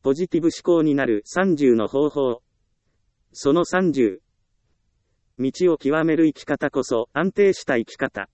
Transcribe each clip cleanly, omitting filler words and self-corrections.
ポジティブ思考になる30の方法。その30。道を極める生き方こそ安定した生き方。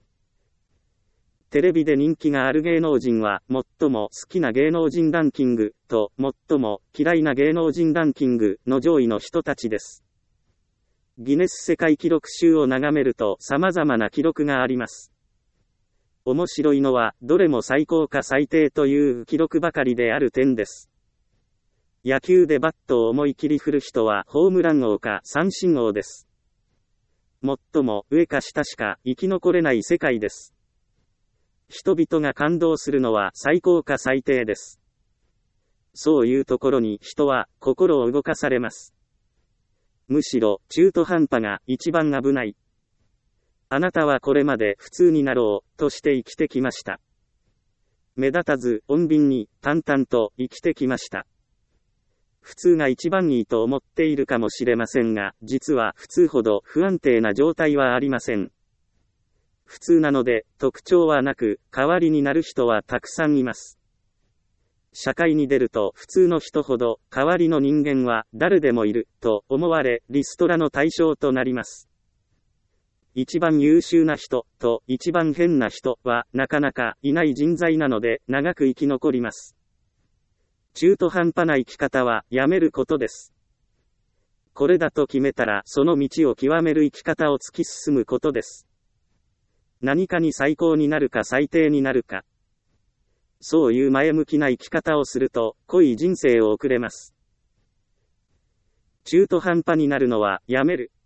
テレビで人気がある芸能人は、最も好きな芸能人ランキングと、最も嫌いな芸能人ランキングの上位の人たちです。ギネス世界記録集を眺めると様々な記録があります。面白いのは、どれも最高か最低という記録ばかりである点です。野球でバットを思い切り振る人はホームラン王か三振王です。最も上か下しか生き残れない世界です。人々が感動するのは最高か最低です。そういうところに人は心を動かされます。むしろ中途半端が一番危ない。あなたはこれまで普通になろうとして生きてきました。目立たず穏便に淡々と生きてきました。普通が一番いいと思っているかもしれませんが、実は普通ほど不安定な状態はありません。普通なので特徴はなく、代わりになる人はたくさんいます。社会に出ると普通の人ほど代わりの人間は誰でもいると思われ、リストラの対象となります。一番優秀な人と一番変な人はなかなかいない人材なので長く生き残ります。中途半端な生き方はやめることです。これだと決めたらその道を極める生き方を突き進むことです。何かに最高になるか最低になるか。そういう前向きな生き方をすると、濃い人生を送れます。中途半端になるのはやめる。